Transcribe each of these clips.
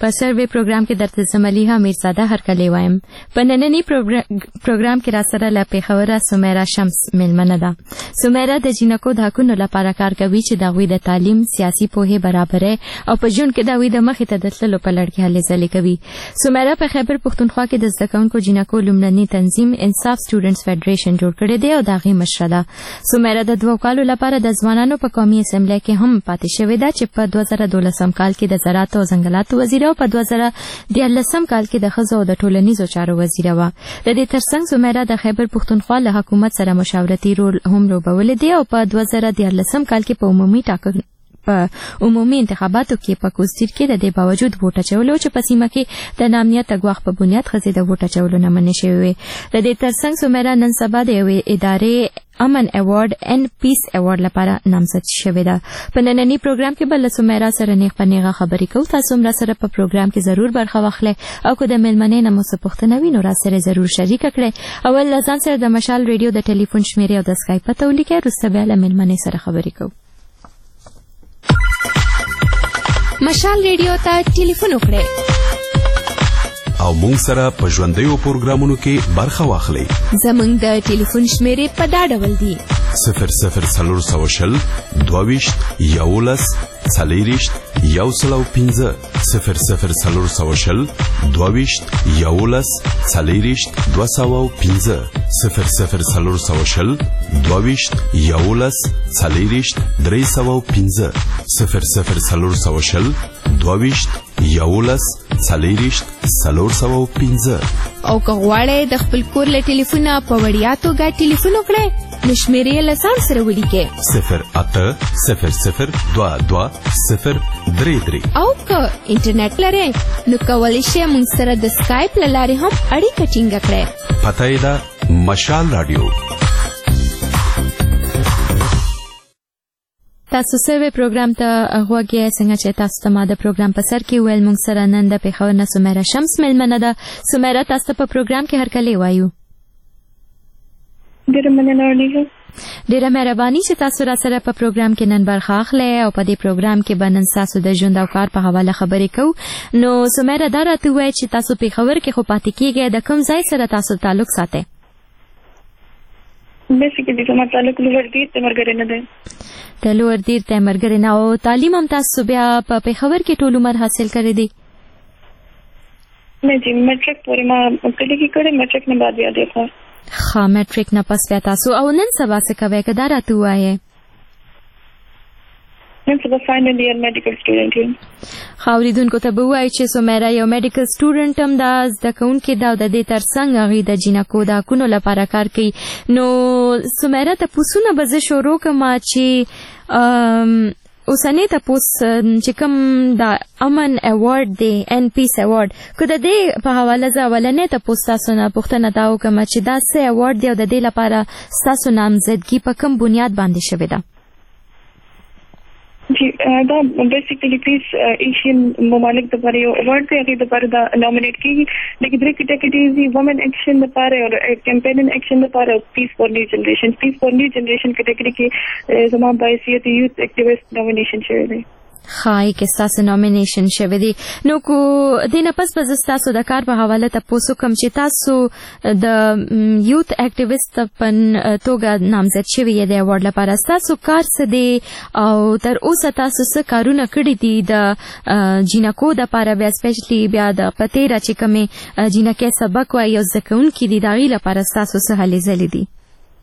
په سروې پروګرام کې درته زملیها میرزاده هرکلی وایم. په نننی پروګرام کې را سره له پیښوره سمیرا شمس میلمنه ده. سمیرا د جینکو د حقونو لپاره کار کوي چې د هغوی د تعلیم، سیاسي پوهې، برابرۍ او په ژوند کې د هغوی د مخې ته د تللو په لړ کې هلې ځلې کوي. سمیرا په خیبر پښتونخوا کې د زده کوونکو جینکو لومړني تنظیم انصاف سټوډنټس فیډریشن جوړ کړی دی او د هغې مشره ده. سمیرا د 2 کالو لپاره د ځوانانو په قومي اسمبلی کې هم پاتې شوې ده چې په 2012 کال کې د زراعت او ځنګلاتو وزیر او په 2014 کال کې د ښځو او د ټولنیزو چارو وزیر وه. د دې ترڅنګ سمیرا د خیبر پښتونخوا له حکومت سره مشاورتي رول هم لوبولی دی او په 2014 کال کې په عمومي انتخاباتو کې په کوزدیر کې د دې باوجود ووټ اچولو چې په سیمه کې د نامنیت ګواښ په بنیاد ښځې د ووټ اچولو نه منع شوې وې. د دې ترڅنګ سمیرا نن سبا د یوې ادارې امن ایوارډ ان پیس ایوارډ لپاره نامزد شوې ده. په نننی پروګرام کې به له سمیرا سره نیغ په نیغه خبرې کوو. تاسو هم را سره په پروګرام کې ضرور برخه واخلئ او که د میلمنې نه مو څه پوښتنه وي نو را سره ضرور شریکه کړئ. اول له ځان سره د مشال ریډیو د ټلیفون شمیرې او د سکایپ پته ولیکئ. وروسته بیا له میلمنې سره خبرې کوو. مشال ریډیو ته ټلیفون وکړئ او مونږ سره په ژوندیو پروګرامونو کې برخه واخلئ. زمونږ د ټلیفون شمیرې په دا ډول دي: 00 22 11 40 105 00 22 11 40 205 00 22 11 40 305 00 22 11 40 305. او که غواړئ د خپل کور له ټلیفونه په وړیا توګه ټلیفون وکړئ نو شمیرې یې له ځان سره ولیکئ: 0800 22 033. او که انټرنیټ لرئ نو کولی شئ موږ سره د سکایپ له لارې هم اړیکه ټینګه کړئ. پته یې ده مشال راډیو. تاسو سروې پروګرام ته غوږ یې. څنګه چې تاسو ته ما د پروګرام په سر کې ویل موږ سره نن د پېښور نه سمیرا شمس میلمنه ده. سمیرا تاسو ته په پروګرام کې هرکلی وایو. ډېره مننه. ډېره مهرباني چې تاسو را سره په پروګرام کې نن برخه اخلئ او په دې پروګرام کې به نن ستاسو د ژوند او کار په حواله خبرې کوو. نو سمیرا دا راته ووایئ چې تاسو پېښور کې خو پاتې کېږئ، د کوم ځای سره تاسو تعلق ساتئ؟ بیسیکلی زما تعلق لوړدیر تیمرګرینه دی. د لوړدیر تیمرګرینه. او تعلیم هم تاسو بیا په پېښور کې ټول عمر حاصل کړی دی؟ نه جی، میټرک پورې ما کلی کې کړی، میټرک نه بعد بیا دی. ښه، میټرک نه پس بیا تاسو او نن سبا څه کوئ که دا راته ووایئ؟ نن سبا فاینل ایئر میډیکل سټوډنټ یم. ښه، اورېدونکو ته به ووایي چې سمیرا یو میډیکل سټوډنټ هم ده، زده کوونکې ده او د دې ترڅنګ هغې د جینکو د حقونو لپاره کار کوي. نو سمیرا تپوسونه به زه شروع کړم چې اوسنی تپوس چې کوم د امن ایوارډ دی، ان پیس ایوارډ، که د دې په حواله زه اولنی تپوس تاسو نه پوښتنه دا وکړم چې دا څه ایوارډ دی او د دې لپاره ستاسو نامزدګي په کوم بنیاد باندې شوې ده؟ جی، دا بیسیکلی پیس ایشین ممالک دپاره یو ایوارډ دی. هغې دپاره دا نامینیټ کېږي. لکه 3 کیټګریز دي: وومن ایکشن دپاره او کیمپینن ایکشن دپاره او پیس فور نیو جنریشن. پیس فور نیو جنریشن کیټګري کې زما باحثیت یوث ایکټیویسټ نامینیشن شوی دی. ښایي کې ستاسو نامینیشن شوی دی. نو کو دې نه پس به زه ستاسو د کار په حواله تپوس وکړم چې تاسو د یوث ایکټیویسټ په توګه نامزد شوي یې د ایوارډ لپاره. ستاسو کار څه دی او تر اوسه تاسو څه کارونه کړي دي د جینکو دپاره، بیا سپیشلی بیا د په تېره چې کومې جینکۍ سبق وایي او زده کوونکي دي د هغې لپاره ستاسو څه هلې ځلې دي؟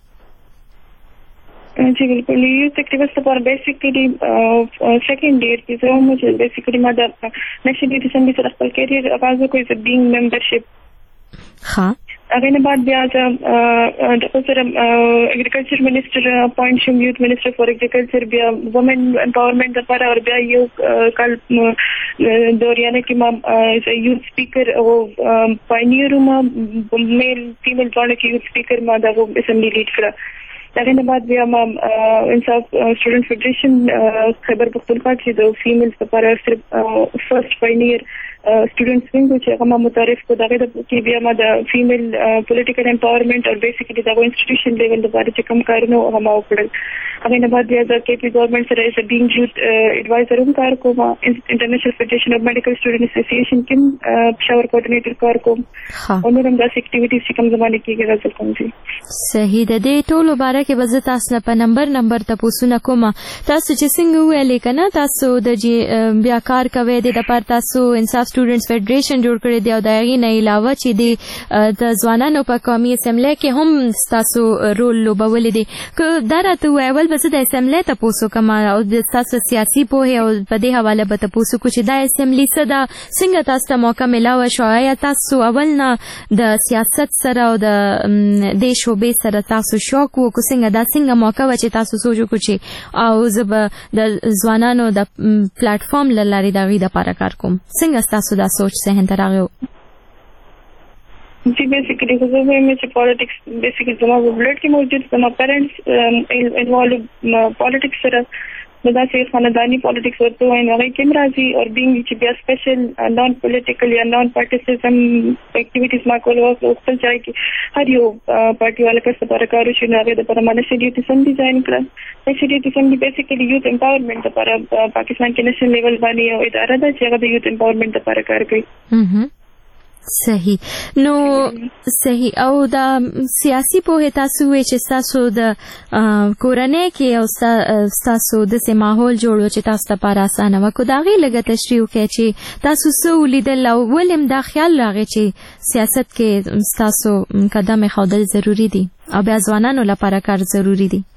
جی بالکل. یوث ایکټیویسټ لپاره بیسیکلی سیکنډ ایئر کې زه هم چې بیسیکلی ما د نیشنل یوث اسمبلی سره خپل کیریئر آغاز وکړ ایز ا بینګ ممبرشپ. ښه، هغې نه بعد بیا زه د سره اګریکلچر منسټر اپوینټ شوم، یوث منسټر فار اګریکلچر، بیا وومن امپاورمنټ لپاره، او بیا یو کال دوریانه کې ما ایز ا یوث سپیکر او پاینیر ما میل فیمیل دواړه کې یوث سپیکر ما دغه اسمبلی لیډ کړه. هغې نه بعد بیا ما انصاف سټوډنټ فیډریشن خیبر پښتونخوا چې د فیمیلز لپاره صرف فرسټ پاینیر students wing چې هغه متعارف کو دغه د کې بیا ما د فیمیل پولیټیکل امپاورمنت او بیسیکلی د انسټیټیوشن لیول د باندې چې کوم کارونه هغه وکړل. هغه نه بعد بیا د KP ګورنمنت سره ایز ا بینګ یوت ایڈوایزر هم کار کوم، انټرنیشنل فیډریشن اف میډیکل سټوډنټ اسوسییشن کې شاور کوارډینیټر کار کوم او نور هم د اکټیویټیز چې کوم زمانه کې راځي کوم دي. صحیح ده. د ټولو باره کې وزه تاسو نه په نمبر تاسو نه کوم تاسو چې څنګه ویلې کنه تاسو د بیا کار کوي د پر تاسو انصاف سټوډنټس فیډریشن جوړ کړی دی او دا یې نه علاوه چې د ځوانانو په قومي اسمبلی کې هم تاسو رول لوبولې دي که دا راته ویل بس د اسمبلی تاسو کوم او د تاسو سیاسي پوهه او په دې حواله به تاسو کو چې د اسمبلی صدا څنګه تاسو ته موقع ملاوه شو یا تاسو اول نه د سیاست سره او د دیش به سره تاسو شوق وو کو څنګه دا څنګه موقع و چې تاسو سوچو کو چې او زب د ځوانانو د پلیټ فارم لاري دا غي د لپاره کار کوم څنګه تاسو دا سوچ سه هند راغو؟ जी basically में से पॉलिटिक्स बेसिकली जमा ब्लड के मौजूद जमा पेरेंट्स इन्वॉल्व पॉलिटिक्स सर मदा से खानदानी पॉलिटिक्स होते हैं नई कैमराजी और being which be special non political या non partisan activities मा को लोग उसल चाहे कि हर यो पार्टी वाले का सपारा कारो चुनाव के पर शेड्यूल टिसन डिजाइन कर शेड्यूल टिसन बेसिकली यूथ एम्पावरमेंट पर पाकिस्तान के नेशनल लेवल बानी और इदारा दा जगह यूथ एम्पावरमेंट पर कार गई. صحیح. نو صحیح او دا سیاسي پوهه تاسو چې تاسو د کورنۍ کې او تاسو د سه ماحول جوړو چې تاسو لپاره اسانه وکړو دا غي لګه تشریح کوي چې تاسو سو لیدل او ولیم دا خیال راغی چې سیاست کې تاسو قدم خودل ضروری دي او بیا ځوانانو لپاره کار ضروری دي.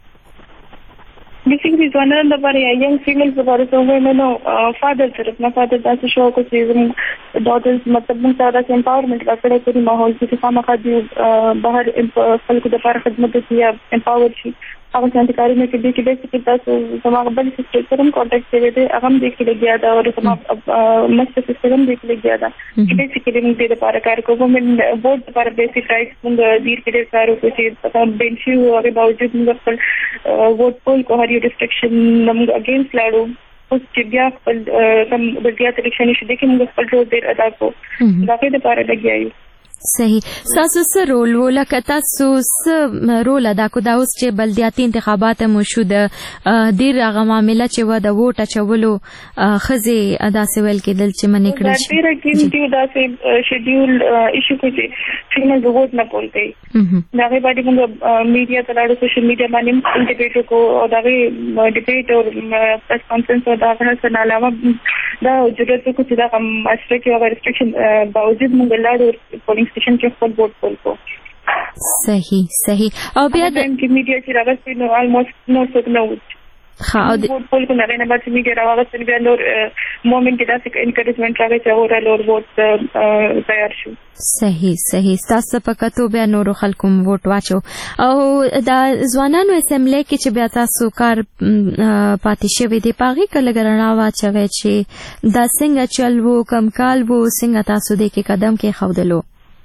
बेसिकली ځوانانو لپاره یا ینګ فیمیلز لپاره څنګه نو فادر طرف نه فادر تاسو شو کو چې ډاټرز مطلب موږ ته د امپاورمنت لپاره کوي ماحول چې خامخا دی بهر خلکو د لپاره خدمت کوي امپاور شي هغه څنګه کاری نه کوي چې بیسیکلی تاسو زموږ بل سیستم کانټیکټ کوي دی هغه هم د کې لګیا دا او زموږ مست سیستم د کې لګیا دا چې بیسیکلی موږ د لپاره کار کوو موږ بورډ لپاره بیسیک رائټس موږ دیر کې کار کوو چې تاسو بنچي او هغه باوجود موږ خپل ووټ پول کو هر یو ریسټریکشن موږ اگینست لاړو اوس چې بیا خپل کوم بلدیات الیکشن شي د کې موږ خپل رول ډیر ادا کوو دا کې د لپاره لګیا یو. صحیح. تاسو سره رول ولکه تاسو سره رول ادا کو دا اوس چې بلدیاتي انتخابات مو شو د ډیر هغه معاملې چې و د ووټ اچولو خزي ادا سوال کېدل چې منې کړل شي ډیر کې دی دا چې شیډول ایشو کوي فیمل د ووټ نه کول کوي دا غي باندې موږ میډیا ته لاړو سوشل میډیا باندې ډیبیټ کو او دا غي ډیبیټ او پریس کانفرنس او دا غنه نه علاوه دا ضرورت کو چې دا ماشره کې او ریسټریکشن باوجود موږ لاړو پولینګ स्टेशन के फुल बोर्ड पोल को. सही او بیا د میډیا چې راغلی نو آلموست نو څه نو او د بوت پول کو نه نه بعد میډیا راغلی بیا نور مومنت کې داسې انکریجمنت راغی چې اورال اور ووټ تیار شو. صحیح تاسو په کتو بیا نور خلکو ووټ واچو او دا ځوانانو اسمبلی کې چې بیا تاسو کار پاتې شوی دی پاغي کله ګرنا واچوي چې دا څنګه چل وو کم کال وو څنګه تاسو دې کې قدم کې خودلو.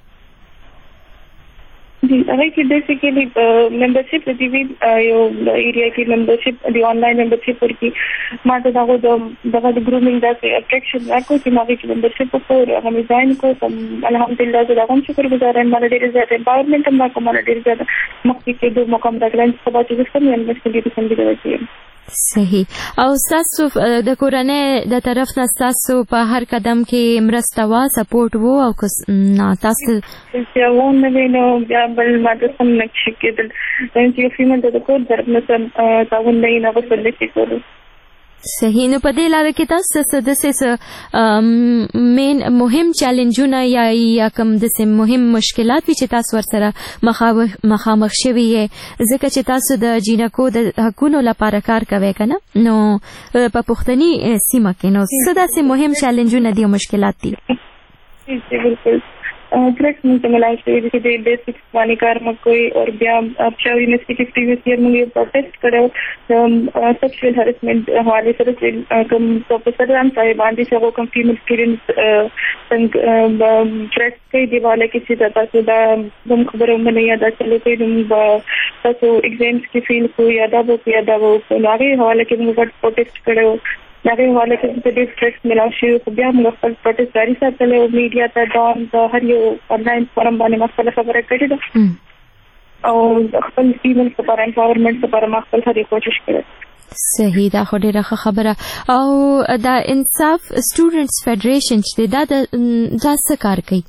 जी अगर कि बेसिकली मेंबरशिप दी हुई यो एरिया की मेंबरशिप दी ऑनलाइन मेंबरशिप और की माता दागो द ग्रूमिंग दा से अट्रैक्शन को कि मागे की मेंबरशिप को हम डिजाइन को अल्हम्दुलिल्लाह से हम शुक्रगुजार हैं हमारा ढेर ज्यादा एम्पावरमेंट हम को हमारा ढेर ज्यादा मक्की के दो मकाम तक लंच सब चीजें सब मेंबरशिप की संधि रहती है. صحیح. او تاسو د کورنۍ د طرف نه تاسو په هر قدم کې مرسته وا سپورټ وو او نه تاسو چې ونه وینو بیا بل ماده سم نشي کېدل چې فیمل د کور طرف نه تاون نه وصل کېږي. صحیح. نو په دې لاره کې تاسو د څه مین مهم چیلنجونه یا کوم د څه مهم مشکلات چې تاسو ورسره مخامخ شوي یې ځکه چې تاسو د جینکو د حقونو لپاره کار کوي کنه نو په پښتني سیمه کې نو څه داسې مهم چیلنجونه دي او مشکلات دي؟ بالکل ड्रग्स मुझे मिला है जैसे बेसिक वाली कार में कोई और बया अच्छा यूनिवर्सिटी के प्रीवियस ईयर में प्रोटेस्ट करो सेक्सुअल हैरेसमेंट हवाले से कम प्रोफेसर राम साहिबान जी से वो कम फीमेल स्टूडेंट्स ड्रग्स के दिवाले किसी तरह से तुम खबरों में नहीं याद चलो कि तुम तो एग्जाम्स की फील को याद वो आगे हवाले के प्रोटेस्ट करो دغه حواله کې د ډیسټریکټ ملاو شي خو بیا موږ خپل پروټیسټ جاری ساتل او میډیا ته ډان د هر یو آنلاین فورم باندې مخکله خبره کړې ده او خپل فیمل لپاره امپاورمنټ لپاره خپل هرې کوشش کړې. صحیح دا خو ډیره خبره او دا انصاف سټوډنټس فیډریشن چې دا څه کار کوي؟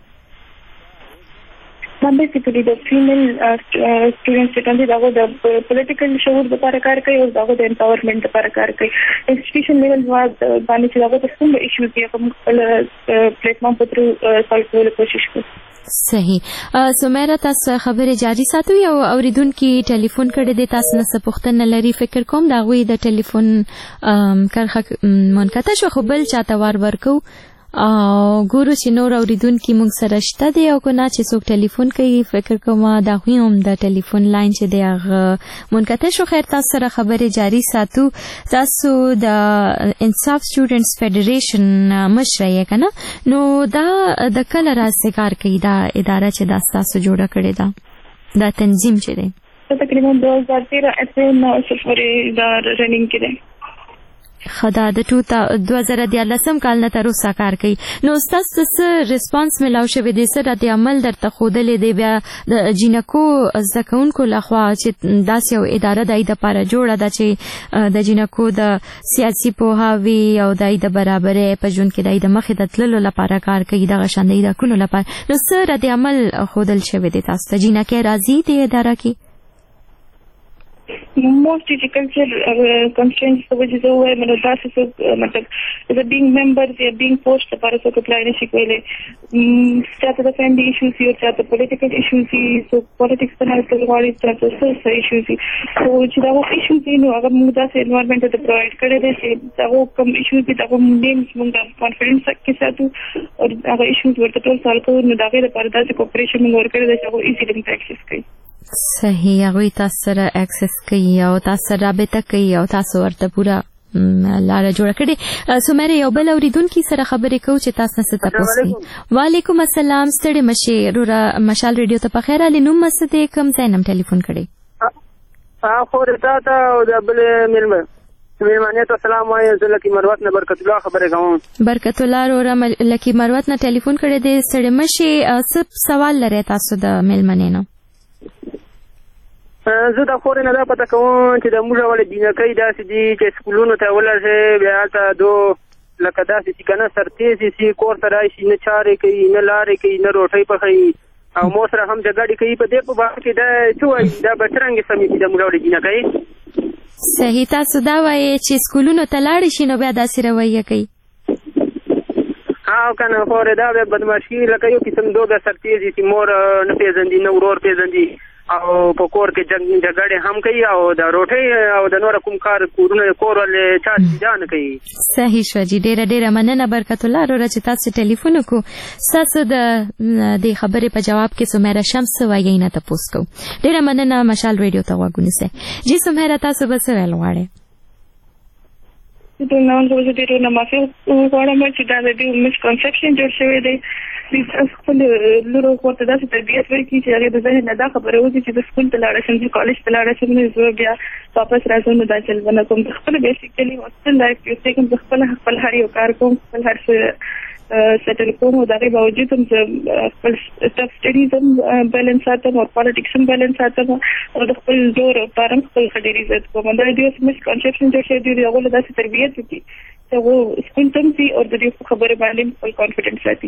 basically the female students چې کوم دغه د پولیټیکل شعور لپاره کار کوي او دغه د امپاورمنټ لپاره کار کوي. انسټیټیوشن لیول باندې چې دغه د کوم ایشوز یې کوم پلیټفارم په تر سالو کولو کوشش کوي. صحیح. سمیرا تاسو خبره جاری ساتو او اوریدونکو ټلیفون کړي د تاسو نه پوښتنه لري فکر کوم دا غوي د ټلیفون کرخه منقطع شو خو بل چاته ورکو او ګورو چې نور اوریدونکو موږ سره شته دی او کو نه چې څوک ټلیفون کوي فکر کوم دا هم د ټلیفون لاین چې دی هغه منقطع شو. خیر تاسو سره خبره جاری ساتو. تاسو د انصاف سټوډنټس فیډریشن مشر یې کنه نو دا د کله راځي کار کوي دا اداره چې دا تاسو جوړه کړی دا تنظیم چې دی تقریبا 2013 اپریل نو پورې دا رننګ کړي خدا د 2014 کال نه تر اوسه کار کوي. نو تاسو څه ریسپانس ملاو شوی دی سره د عمل درته خودلې دی بیا د جینکو زکونکو لخوا چې داسې یو اداره د لپاره جوړه ده چې د جینکو د سیاسي پوهاوی او د برابرۍ په ژوند کې د مخې د تللو لپاره کار کوي د غشندې د کونو لپاره. نو سره د عمل خودل شوی دی تاسو ته جینکه راځي د اداره کې mostly the culture constraints which is over that's so matlab the being members they are being forced لپاره څه کولای نشي کولای چاته د family issues یو چاته political issues so politics په هر څه غواړي چاته social issues so چې دا issues نو هغه موږ داسې environment ته provide کړی دی چې دا کوم issues دي دا کوم names موږ confidence کې ساتو او هغه issues ورته ټول سال کوو نو دا غیر لپاره داسې cooperation موږ ورکړی دی چې هغه easily access کوي. صحیح. هغه تاسو سره اکسس کوي او تاسو رابطه کوي او تاسو ورته پورا لار جوړ کړي. سمیرا یو بل اوریدونکو سره خبرې کوو چې تاسو نه تاسو کوي. وعلیکم السلام ستړي مشه رورا مشال ریډیو ته په خیر علي نوم مسته کوم ځای ټلیفون کړي خو رتا او د بل مېلمانه ته سلام وایم زه لکی مروت نه برکت الله خبرې کوم. برکت الله رورا لکی مروت نه ټلیفون کړي د ستړي مشه څه سوال لري تاسو د مېلمانه نه؟ زه د خورې نه دا پته کوم چې د موږ ولې جینکۍ داسې دي چې سکولونو ته ولرځي بیا هلته دو لکه داسې چې که نه سرتیزې سي کور ته راشي نه چارې کوي نه لارې کوي نه روټۍ پخوي او مو سره هم جګړې کوي په دې په باره کې دا څه وایي دا به څرنګه سمې شي د موږ ولې جینکۍ؟ صحیح. تاسو دا وایي چې سکولونو ته لاړې شي نو بیا داسې رویه کوي او کنه خورې دا بیا بدماشي لکه یو قسم دو بیا سرتیزې چې مور نه پېژندي نه ورور پېژندي او په کور کې جګړې هم کوي او د روټۍ او د نور کوم کار کورونه کور ولې چا ځان کوي. صحیح شو جی. ډېره مننه برکت الله رورا چې تاسو ټلیفون وکړو. تاسو د دې خبرې په جواب کې سمیرا شمس وایي نه تاسو کو. ډېره مننه مشال ریډیو ته وګورئ. جی سمیرا تاسو به څه ویل غواړئ؟ د نن ورځې ډېر نه معافي غواړم چې دا د دې مسکنسپشن جوړ شوی دی خپل لورو ورته داسې تربیت ورکړي چې هغې د ذهن نه دا خبره وځي چې د سکول ته لاړه شم چې کالج ته لاړه شم نو زه بیا واپس راځم نو دا چل به نه کوم. د خپله بیسیکلي هاسټل لایف کې اوسېږم زه خپل هر یو کار کوم خپل هر څه سیټل کوم او د هغې باوجود هم زه خپل سټف سټډیز هم بیلنس ساتم او پالیټکس هم بیلنس ساتم او د خپل زور لپاره هم خپل ښه ډېر عزت کوم. دا د دې مسکنسپشن جوړ شوی دی د هغو له داسې تربیت وکړي وہ اسکول تم سی اور د دې خبره باندې خپل کانفیډنس ساتي.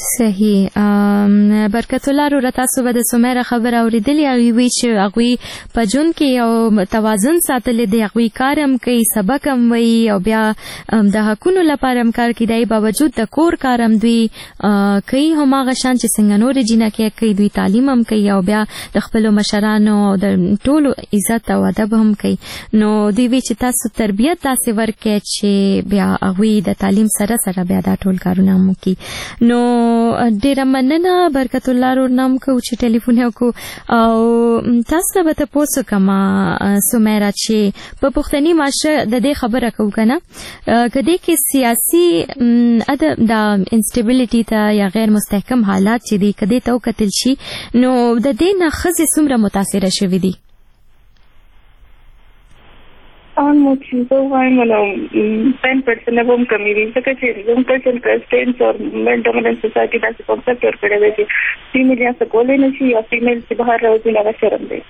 صحیح. برکت الله رورا تاسو به د سمیرا خبره اوریدلې او وی چې هغه په جون کې یو توازن ساتل دی هغه کارم کوي سبق هم وی او بیا د حقونو لپاره هم کار کوي د باوجود د کور کارم دوی کوي هم هغه شان چې څنګه نور جنکه کوي دوی تعلیم هم کوي او بیا د خپل مشرانو د ټولو عزت او ادب هم کوي. نو دوی وی چې تاسو تربیت تاسو ورکې چې بیا هغه د تعلیم سره بیا دا ټول کارونه مو کوي. نو ډېر مننه برکت الله رور نام کو چې ټلیفون وکړو او تاسو به تاسو کما سمیرا چې په پښتني معاشره د دې خبره کو کنه کدی کې سیاسي ادب د instability ته یا غیر مستحکم حالات چې دی کدی ته قتل شي نو د دې نه خزه څومره متاثر شوی دي؟ almost so I'm 10% of them community ځکه چې زموږ کلچر کنسټینټس او مېل ډومیننٹ سوسایټي داسې کنسپټ ورکړی دی چې فیمیل یا څه کولی نه شي یا فیمیل چې بهر راوځي هغه شرم دی.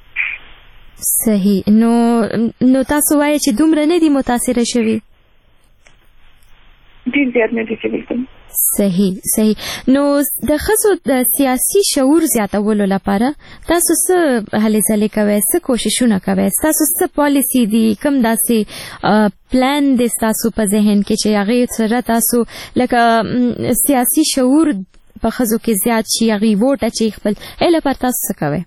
صحیح. نو تاسو وایئ چې دومره نه دي متاثره شوي؟ ډېر زیات نه دي چې بالکل. صحیح. نو د ښځو د سیاسي شعور زیاتولو لپاره تاسو څه هلې ځلې کوئ، څه کوششونه کوئ، تاسو څه پالیسي دي، کوم داسې پلان دی ستاسو په ذهن کې چې هغې سره تاسو لکه سیاسي شعور په ښځو کې زیات شي، هغې ووټ اچوي خپل، هغې لپاره تاسو څه کوئ؟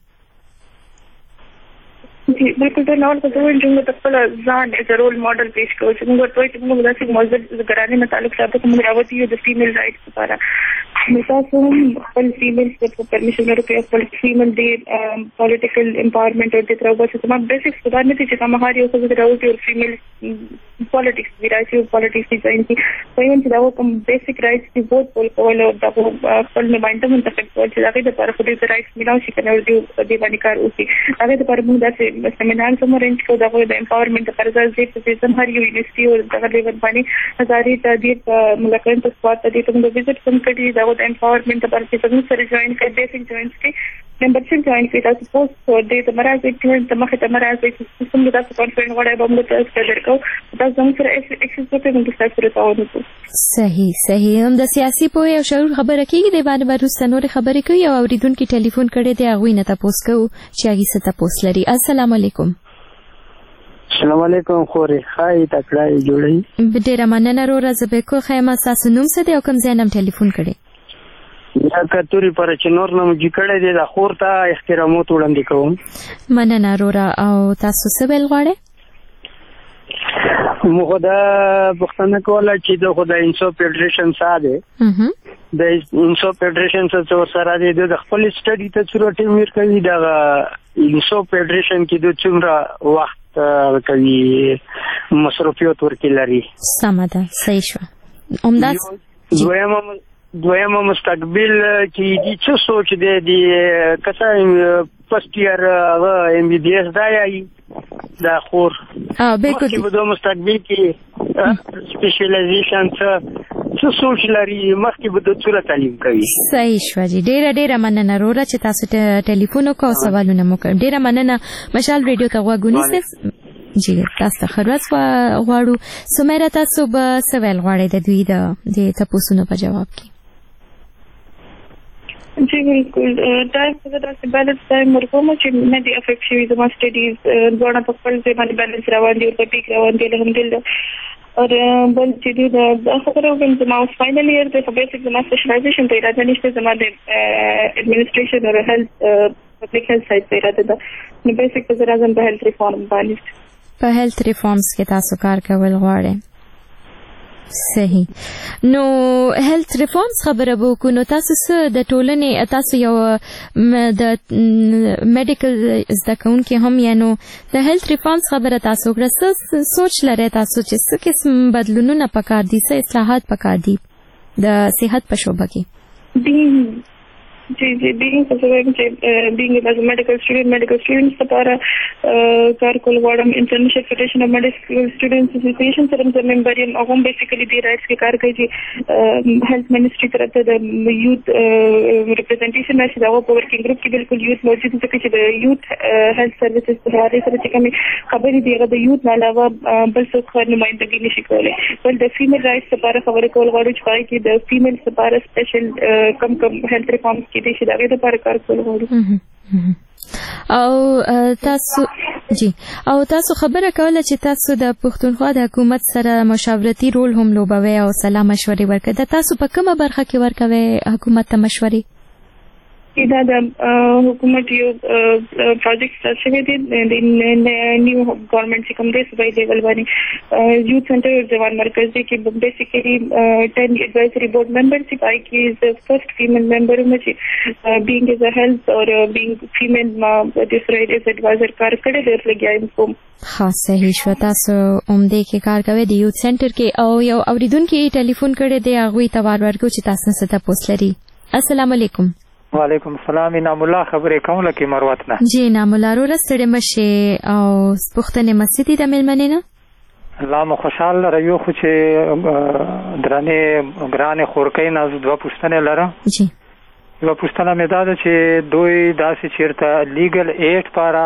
بالکل دا ناول په ډول چې موږ د خپل ځان ایز رول ماډل پیش کوو چې موږ ورته وایو چې موږ داسې موضوع ګرانې نه تعلق ساتو چې موږ راوتي یو د فیمیل رایټس لپاره. نو تاسو هم خپل فیمیل په پرمیشن ورکوي، خپل فیمیل دی پولیټیکل امپاورمنټ ورته تر اوسه زما بیسکس خدا نه دي چې کوم هر یو څه راوځي او فیمیل پولیټکس دی راځي او پولیټکس دی ځین چې په چې دا کوم بیسک رایټس دی ووټ پول کول او دا خپل نمائنده منتخب کول چې هغه د لپاره خو دې رایټس ملاوي شي کنه ورته دې باندې کار وکړي. هغه د لپاره موږ داسې سیمینار کوم ارینج کوو د امپاورمنٹ لپاره ځکه چې هر یو یونیورسيټي او دغه لیول باندې هزاري تدریس ملکان ته سپارت دي ته موږ وزټ کوم کړي دا د امپاورمنٹ لپاره چې څنګه سره جوائن کړي بیسک جوائن کړي membership join کړي تاسو پوسټ ور دې ته مراد کې ته مخه ته مراد چې څنګه تاسو کانفرنس وړای به موږ تاسو ته درکو تاسو څنګه سره ایکسس وکړئ موږ تاسو سره تاونه کوو. صحیح. هم د سیاسي پوهې او شعور خبره کېږي د باندې وروسته نور خبرې کوي او اوریدونکو ټلیفون کړي دی هغوی نه تاسو کوو چې هغه څه تاسو لري. السلام علیکم. السلام علیکم خوري خای تکړه جوړی ډیره مننه رورا زبکو خیمه تاسو نوم څه دی او کوم ځای نم ټلیفون کړي؟ یا کتوري پر چې نور نوم جکړه دی د خور ته احترامات وړاندې کوم. مننه رورا. او تاسو څه ویل غواړئ؟ موږ دا پښتنه کوله چې د خدای انصاف فدریشن ساده د انصاف فدریشن سره د خپل سټډي ته صورت امیر کوي د انصاف فدریشن کې د څومره وخت کوي مصرفیات ورکړي لري. سمه ده. صحیح شو. عمدہ دویمه مستقبل کې دي څه سوچ دی کسا فرست ایئر ام بی بی ایس دا یی دا خور بالکل چې په مستقبل کې سپیشلایزیشن څه سوچ لري مخکې به د څه تعلیم کوي. صحیح شو جی. ډیره مننه رورا چې تاسو ته ټلیفون وکړو سوالونه مو کړ. ډیره مننه. مشال ریډیو ته غوښتنه جی تاسو ته خروس غواړو. سمیرا تاسو به سوال غواړئ د دوی د تاسو په جواب کې؟ جی بالکل. ټایم څه داسې بیلنس ټایم ورکوم چې نه دی افیکټ شوي زما سټډیز دواړه په خپل ځای باندې بیلنس روان دي او په ټیک روان دي الحمدلله. اور بل چې دا خبره وکړم زما فاینل ایئر د بیسک زما سپیشلایزیشن ته اراده نشته، زما د ایڈمنسټریشن او هیلث پبلک هیلث سایډ ته اراده ده. نو بیسک په زرا زم په هیلث ریفارم باندې په هیلث ریفارمز کې تاسو کار کول غواړئ. صحیح. نو هیلث ریفارمز خبره وکړو نو تاسو څه د ټولنې تاسو یو د میډیکل زده کوونکي هم یا نو د هیلث ریفارمز خبره تاسو کړه څه سوچ لرئ تاسو چې څه قسم بدلونونه پکار دي څه اصلاحات پکار دي د صحت په شعبه کې؟ जी being as a medical students لپاره کار کول غواړم. انټرنیشنل فدریشن اف میډیکل سټوډنټس اسوسییشن سره زم ممبر یم. هغه بیسیکلی دی رائټس کې کار کوي چې هیلث منسټری طرفه د یوت ریپرزنټیشن راشي. دا په ورکینګ ګروپ کې بالکل یوت موجود دي چې د یوت هیلث سرویسز په اړه سره چې کوم خبرې دی هغه د یوت نه علاوه بل څه خو نمائندګي نشي کولای. بل د فیمیل رائټس لپاره خبرې کول غواړو چې پای کې د فیمیل لپاره سپیشل کم هیلث ریفارمز کې دي چې دا د لپاره کار کول غواړو. او تاسو خبره کوله چې تاسو د پښتونخوا د حکومت سره مشاورتي رول هم لوبوي او سلا مشورې ورکړئ. تاسو په کومه برخه کې ورکوي حکومت ته مشورې؟ دا د حکومت یو پروجیکټ سره شوی دی د نیو گورنمنٹ چې کوم دی صوبایي لیول باندې یوت سنټر او ځوان مرکز دی کې بیسیکلی 10 ایڈوایزری بورډ ممبر چې پای کې از فرست فیمیل ممبر چې بینګ از ا هیلث اور بینګ فیمیل ما د فرایډ از ایڈوایزر کار کړی دی لګیایم کوم. ها صحیح شو. تاسو عمده کې کار کوي د یوت سنټر کې او یو اوریدونکو ټلیفون کړی دی هغه ته وار ورکو چې تاسو څه تاسو لري. السلام علیکم. وعلیکم السلام. انعام الله خبرې کوم لکه مروت نه. جی انعام الله رو رسړې مشه او پښتنې مسجد د ملمنې نه الله مو خوشاله رايو خو چې درانه ګرانه خورکې نه دوه پښتنې لره. جی یو پښتنه مې دا چې دوی داسې چیرته لیګل ایډ پارا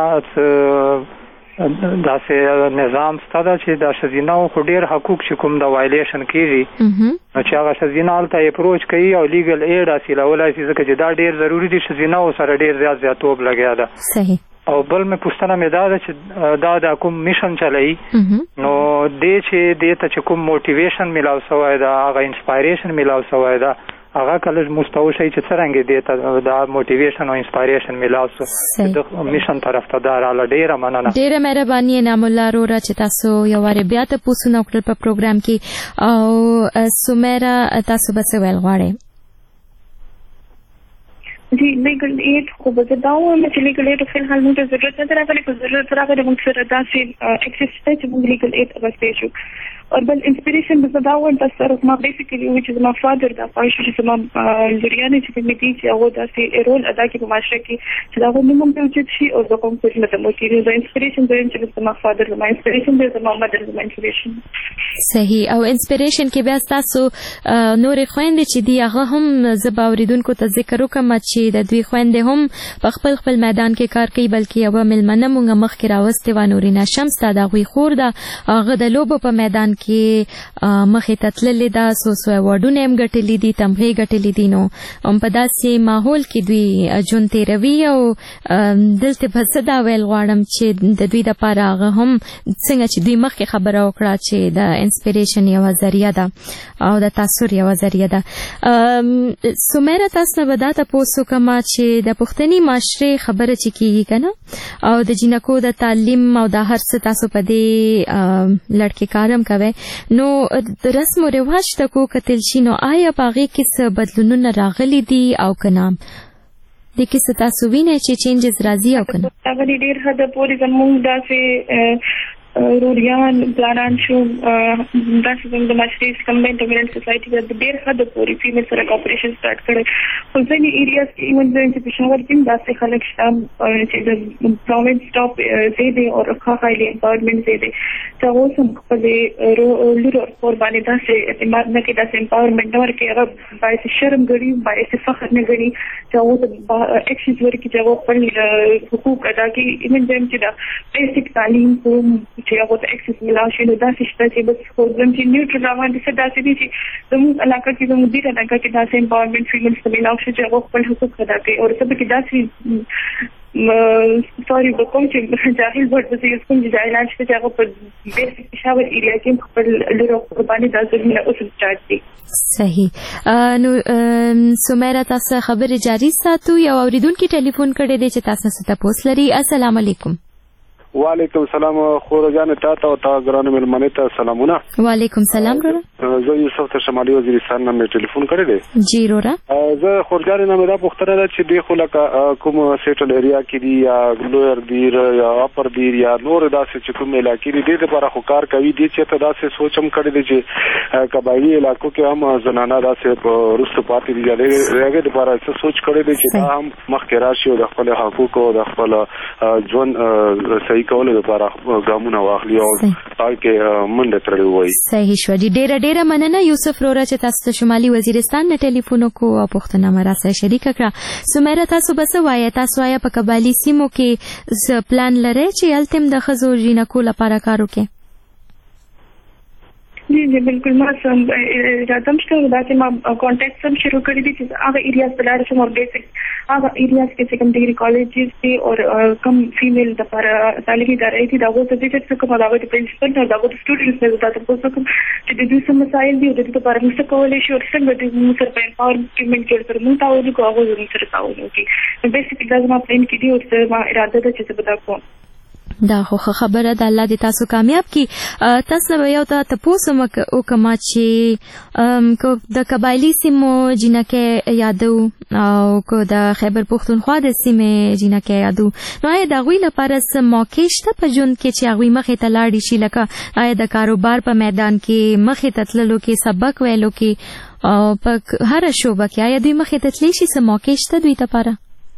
داسې نظام ستاده چې د شزینو خو ډیر حقوق چې کوم د وایلیشن کیږي چې هغه شزینال ته اپروچ کوي او لیګل ایډ حاصلولای شي ځکه چې دا ډیر ضروری دي. شزینو سره ډیر زیاتوب لګیا ده. صحیح. او بل مې پښتنه مې دا چې دا د کوم میشن چلای نو دې چې دې ته چې کوم موټیویشن ملاو سوای دا هغه انسپایریشن ملاو سوای دا هغه کله مستوي شي چې څنګه دې ته دا موټیویشن او انسپایریشن ملاو سو د میشن طرف ته دا را ډیره مننه. ډیره مهرباني انعام الله رو را چې تاسو یو واره بیا ته پوښتنه وکړل په پروګرام کې او سمیرا تاسو به څه ویل غواړئ؟ जी legal aid को बताओ मैं legal aid फिर हाल में जरूरत है तरह का जरूरत तरह का मुझसे रदा से एक्सेस है जो लीगल एड अवस्था है और बल इंस्पिरेशन बताओ एंड तसर ما basically which is my father दा पाइश چې ما لريانه چې په میتي چې هغه داسې رول ادا کوي په معاشره کې چې دا هم موږ ته وجود شي او د کوم څه مته موټیوي د انسپیریشن د چې ما فادر د ما انسپیریشن د ما مدر د ما انسپیریشن. صحیح. او انسپیریشن کې بیا تاسو نور خويندې چې دی هغه هم زباوریدونکو ته ذکر وکم چې د دوی خويندې هم په خپل میدان کې کار کوي بلکې یو ملمنه مونږ مخ کې راوستي و نورینه شمس ته د غوي خور دا هغه د لوبو په میدان کې مخې ته تللې دا سو وډونه هم ګټلې دي تمغه ګټلې دي نو هم په داسې ماحول کې دوی جون تیروي او دلته په صدا ویل غواړم چې د دوی د پاره هغه هم څنګه چې دوی مخکې خبره وکړه چې د انسپیریشن یو ذریعہ ده او د تاثیر یو ذریعہ ده. سمیرا تاسو به دا تاسو کما چې د پښتني معاشره خبره چې کیږي کنه او د جنکو د تعلیم او د هر څه تاسو په دې لړکې کارم کوي نو د رسم او رواج تکو کتل شي نو آیا باغې کې څه بدلونونه راغلي دي او کنه د کیسه تاسو وینئ چې چینجز راځي او کنه؟ هغه ډیر حد پورې زموږ داسې روریان پلانان شو داسې زموږ د معاشري کمباینډ ډومیننٹ سوسایټي د ډیر حد پورې فیمیل سره کوپریشن سٹارټ کړي. خو ځینې ایریاز کې ایون چې پېښور کې داسې خلک شته چې د پرووینس ټاپ زیاده او خاصه امپاورمنټ زیاده چې اوس هم خپل لور قرباني داسې اعتماد نه کې داسې امپاورمنټ نور کې هغه باعث شرم غړي باعث فخر نه غړي چې اوس اکشنز ورکې چې هغه خپل حقوق ادا کوي ایون چې دا بیسیک تعلیم کوم چې هغه ته اکسس ملا شي نو داسې شته چې بس خو زم چې نیوټرل روان دي څه داسې دي چې زموږ علاقه کې زموږ دې علاقه کې داسې امپاورمنټ فیمیلز ته ملا شي چې هغه خپل حقوق ادا کوي او څه به کې داسې سوري کوم چې جاهل ورته چې کوم جاهلان چې هغه په بیسیک پېښور ایریا کې خپل لور قرباني داسې نه اوس سٹارټ دي. صحیح. نو سمیرا تاسو خبرې جاری ساتو یو اوریدونکو ټلیفون کړی دی چې تاسو ته پوښتنه لري. السلام علیکم. وعلیکم السلام خور جان ته او تا ګرانو ملمنه ته سلامونه. وعلیکم سلام رورا. زه یوسف ته شمالي وزیرستان نه مې ټلیفون کړی دی. جی رورا. زه خورجان نه مې دا پوښتنه ده چې د خلک کوم سیټل ایریا کې دی یا لویر دی یا اپر دی یا نور داسې چې کوم علاقې دي د لپاره خو کار کوي دي چې ته داسې سوچم کړی دی چې قبایلی علاقو کې هم زنانه داسې رستو پاتې دي هغه د لپاره څه سوچ کړی دی چې دا هم مخکې راشي او د خپل حقوق او د خپل ژوند صحیح کولو لپاره ګامونه واخلي او تاکي منډه ترلي وای. صحیح شو. ډیره مننه یوسف رورا چې تاسو شمالي وزیرستان نه ټلیفون کو او پښتنه مراسته شریک کړه. سمیرا تاسو بس وایي تاسو آیا په قبایلی سیمو کې پلان لرئ چې التم د خزو جنکو لپاره کار وکړي؟ जी बिल्कुल मैं रातम से बताते मैं कांटेक्ट सब शुरू कर दी थी आगे एरियाज पे लाड़ से और बेसिक आगे एरियाज के सेकंड डिग्री कॉलेजेस थे और कम फीमेल पर तालीमी कर रही थी दावो सब्जेक्ट से कम दावो तो प्रिंसिपल और दावो तो स्टूडेंट्स ने बताते तो कम कि दीदी से मसाइल भी होते तो पर मुझसे कोलेश और संग दे मुझसे पे एम्पावरमेंट के ऊपर मुझे ताऊ को आवाज मुझसे ताऊ की बेसिक एग्जाम में प्लान की थी और से मैं इरादा था जैसे बता को دا خو خبره ده الله دې تاسو کامیاب کی. تاسو یو ته تاسو وکما چې د قبایلی سیمو جنکه یادو او کو د خیبر پختونخوا د سیمه جنکه یادو نو دا غوی لپاره سم موقع شته په جون کې چې غوی مخې ته لاړ شي لکه د کاروبار په میدان کې مخې ته تللو کې سبق ویلو کې او په هر شوبه کې آیا دوی مخې ته تللی شي څه موقع شته دوی ته لپاره؟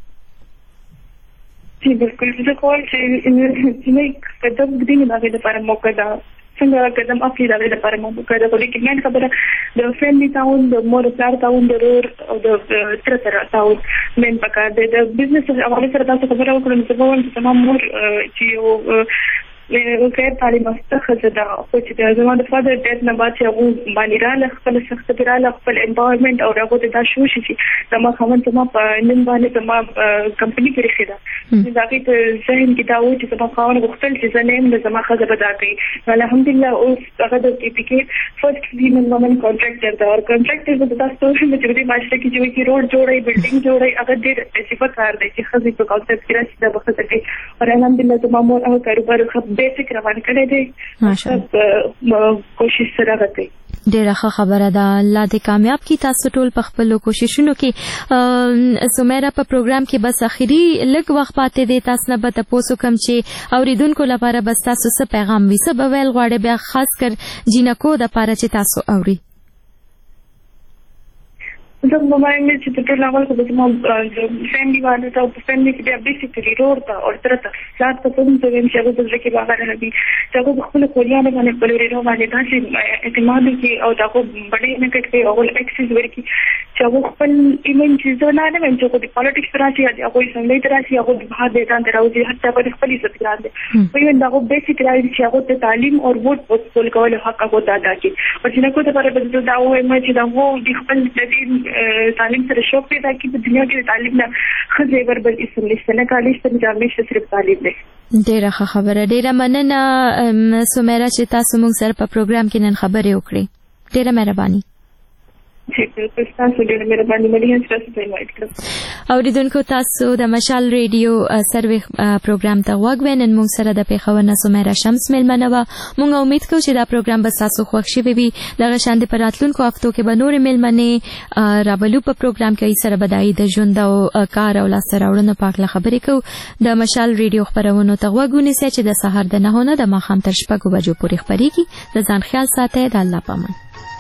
بالکل زه کوم چې نه قدم دې نه هغه لپاره موقع ده څنګه قدم اخلي دا لپاره موقع ده. خو لیکن من خبره د فیملی تاون د مور پلار تاون د رور او د تر سره تاون من پکار د بزنس حواله سره تاسو خبره وکړم چې په وخت تمام مور چې یو غیر تعلیم یافته ښځه ده خو چې زما د فادر ډیث نه بعد چې هغه باندې راله خپل سخت راله خپل امپاورمنټ او هغه ته دا شو شي زما خاوند زما په نن باندې زما کمپنی کې راخي ده دا کې ته ذهن کې دا و چې زما خاوند غوښتل چې زه نه زما ښځه بدا کوي الحمدلله اوس هغه د ټیپیکیټ فرست ویمن وومن کانټراکټر دا او کانټراکټر د تاسو ته چې د معاشره کې چې روډ جوړي بلډینګ جوړي هغه ډېر صفات کار دی چې ښځې په کانسپټ کې راشي دا وخت کې او الحمدلله زما مور هغه کاروبار بیسیک روان کړی دی ماشاءالله کوشش سره غته ډیره ښه خبره ده. الله دې کامیاب کړي تاسو ټول په خپل کوششونو کې. سمیرا په پروګرام کې بس اخیری لږ وخت پاتې دی تاسو نه به تاسو کوم چې اوریدونکو لپاره بس تاسو څه پیغام وي څه به ویل غواړي بیا خاص کر جینکو د لپاره چې تاسو اوري؟ زه مې چې په ټول اول کې د ما فیملی باندې ته په فیملی کې بیا بیسیکلی روړ ته او تر ته ځات ته کوم څه ویم چې هغه د ځکه باغ نه دي چې هغه خپل کولیانه باندې په لوري باندې داسې اعتماد کې او دا کو بډې نه کټي او اکسس ورکی چې هغه خپل ایمن چې زه نه ویم چې د پالیټکس راشي یا هغه څنګه راشي هغه د بهر دې ځان دراوځي حتی په خپل عزت ګران دي په یوه دغه بیسیک راځي چې هغه ته تعلیم او ووټ په خپل کول حق هغه ادا کړي او چې نه کوته پر د دا وایم چې دا وو د خپل د تعلیم سره شوق پیدا کی په دنیا کې تعلیم نه خزه وربل اسم لسنه کالج ته جامې صرف تعلیم دی. ډیره ښه خبره. ډیره مننه سمیرا چې تاسو موږ سره په پروګرام کې نن خبرې وکړې. ډیره مهرباني. اوریدونکو تاسو د مشال ریډیو سروي پروګرام ته غوږ نن موږ سره د پیښور نه سمیرا شمس ملمنه و. موږ امید کوو چې دا پروګرام به تاسو خوښ شي وي. دغه شاندې پر راتلونکو هفتو کې به نور ملمنه رابلو په پروګرام کې سره بدایي د ژوند او کار او لاس راوړنو په اړه خبرې کوو. د مشال ریډیو خبرونو ته غوږ ونیسئ چې د سهار د 9 نه د ماښام تر 6 بجو پورې خبرېږي. د ځان خیال ساتئ. د الله پامان.